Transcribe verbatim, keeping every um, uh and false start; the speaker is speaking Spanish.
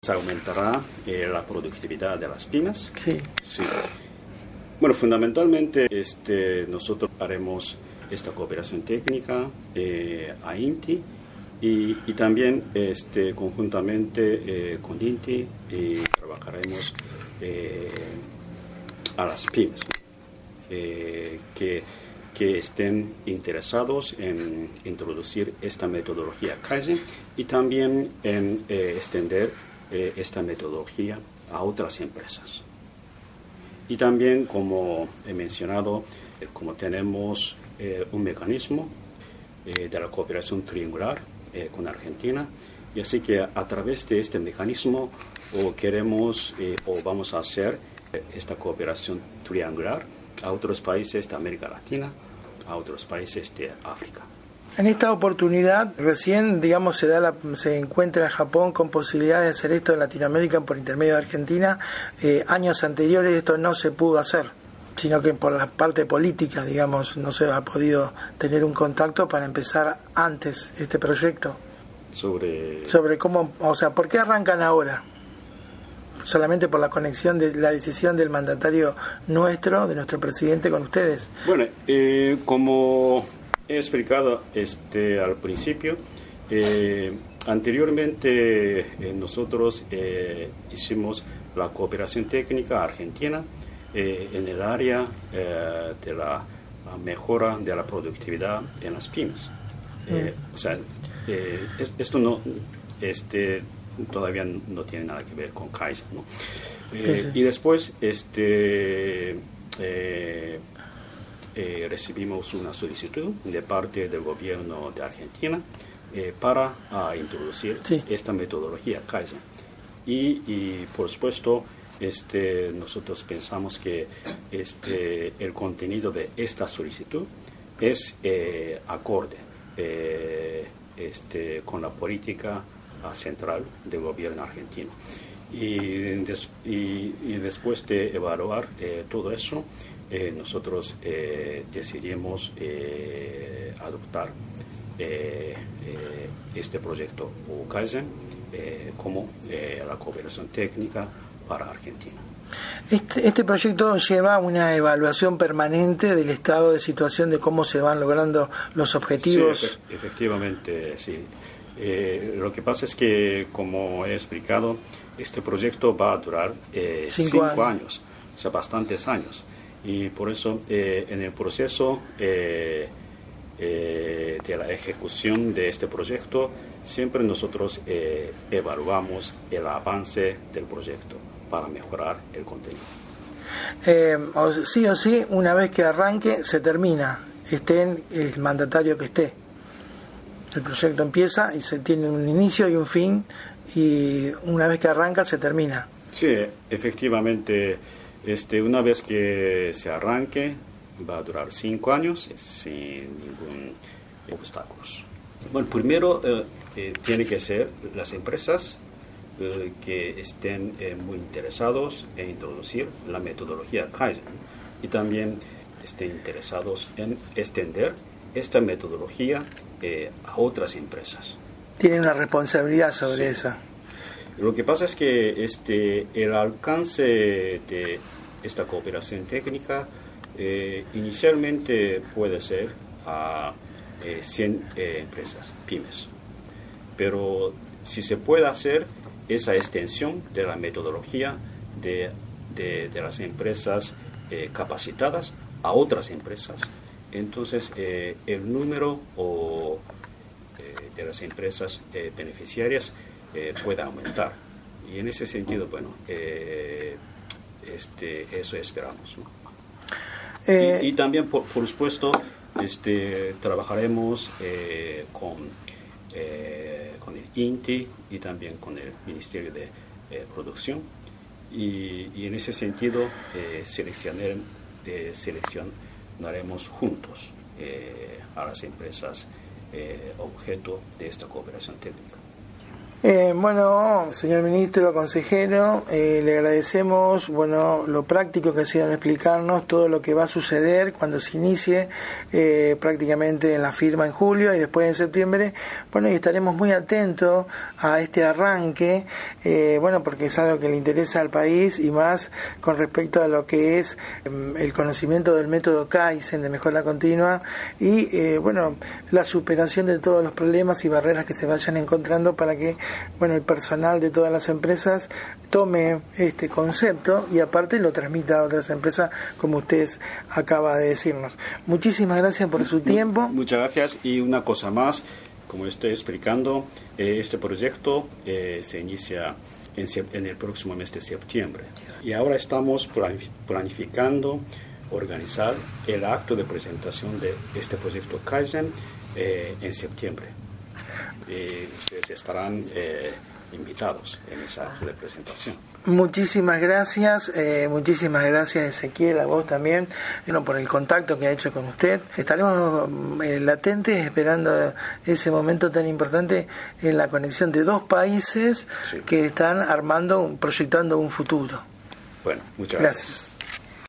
se aumentará eh, la productividad de las pymes. Sí. Sí. Bueno, fundamentalmente este, nosotros haremos esta cooperación técnica eh, a INTI y, y también este, conjuntamente eh, con INTI eh, trabajaremos eh, a las pymes eh, que, que estén interesados en introducir esta metodología Kaizen y también en eh, extender eh, esta metodología a otras empresas. Y también, como he mencionado, eh, como tenemos eh, un mecanismo eh, de la cooperación triangular eh, con Argentina, y así que a, a través de este mecanismo o queremos eh, o vamos a hacer eh, esta cooperación triangular a otros países de América Latina, a otros países de África. En esta oportunidad, recién, digamos, se da la, se encuentra Japón con posibilidades de hacer esto en Latinoamérica por intermedio de Argentina. Eh, años anteriores esto no se pudo hacer, sino que por la parte política, digamos, no se ha podido tener un contacto para empezar antes este proyecto. Sobre... Sobre cómo, o sea, ¿por qué arrancan ahora? Solamente por la conexión de la decisión del mandatario nuestro, de nuestro presidente, con ustedes. Bueno, eh, como he explicado este, al principio, eh, anteriormente eh, nosotros eh, hicimos la cooperación técnica argentina eh, en el área eh, de la, la mejora de la productividad en las pymes. Eh, mm. O sea, eh, es, esto no, este, todavía no tiene nada que ver con Kaizen, ¿no? Eh, sí, sí. Y después, este... Eh, Eh, recibimos una solicitud de parte del gobierno de Argentina eh, para uh, introducir sí. esta metodología Kaizen. Y, y por supuesto, este, nosotros pensamos que este, el contenido de esta solicitud es eh, acorde eh, este, con la política uh, central del gobierno argentino. Y, des, y, y después de evaluar eh, todo eso, Eh, nosotros eh, decidimos eh, adoptar eh, eh, este proyecto Kaizen eh, como eh, la cooperación técnica para Argentina. Este, este proyecto lleva una evaluación permanente del estado de situación de cómo se van logrando los objetivos. Sí, efe- efectivamente, sí. Eh, lo que pasa es que, como he explicado, este proyecto va a durar eh, cinco, cinco años. años, o sea, bastantes años. Y por eso eh, en el proceso eh, eh, de la ejecución de este proyecto siempre nosotros eh, evaluamos el avance del proyecto para mejorar el contenido. Eh, o, sí o sí, una vez que arranque se termina, esté en el mandatario que esté. El proyecto empieza y se tiene un inicio y un fin, y una vez que arranca se termina. Sí, efectivamente. Este, una vez que se arranque, va a durar cinco años sin ningún obstáculo. Bueno, primero eh, eh, tiene que ser las empresas eh, que estén eh, muy interesados en introducir la metodología Kaizen y también estén interesados en extender esta metodología eh, a otras empresas. Tienen una responsabilidad sobre sí. esa. Lo que pasa es que este, el alcance de esta cooperación técnica eh, inicialmente puede ser a eh, cien eh, empresas, pymes. Pero si se puede hacer esa extensión de la metodología de, de, de las empresas eh, capacitadas a otras empresas, entonces eh, el número o, eh, de las empresas eh, beneficiarias Eh, pueda aumentar. Y en ese sentido, bueno, eh, este, eso esperamos, ¿no? Eh, y, y también, por, por supuesto, este, trabajaremos eh, con, eh, con el INTI y también con el Ministerio de eh, Producción. Y, y en ese sentido, eh, seleccionar, eh, seleccionaremos juntos eh, a las empresas eh, objeto de esta cooperación técnica. Eh, bueno, señor ministro, consejero, eh, le agradecemos, bueno, lo práctico que ha sido en explicarnos todo lo que va a suceder cuando se inicie eh, prácticamente en la firma en julio y después en septiembre. Bueno, y estaremos muy atentos a este arranque, eh, bueno, porque es algo que le interesa al país y más con respecto a lo que es eh, el conocimiento del método Kaizen de mejora continua y, eh, bueno, la superación de todos los problemas y barreras que se vayan encontrando para que bueno, el personal de todas las empresas tome este concepto y aparte lo transmita a otras empresas, como usted acaba de decirnos. Muchísimas gracias por su tiempo. Muchas gracias. Y una cosa más, como estoy explicando, eh, este proyecto eh, se inicia en, en el próximo mes de septiembre. Y ahora estamos planificando organizar el acto de presentación de este proyecto Kaizen eh, en septiembre. Y ustedes estarán eh, invitados en esa acto de presentación. Muchísimas gracias, eh, muchísimas gracias Ezequiel, a vos también, bueno, por el contacto que ha hecho con usted. Estaremos eh, latentes esperando ese momento tan importante en la conexión de dos países sí. que están armando, proyectando un futuro. Bueno, muchas gracias. Gracias.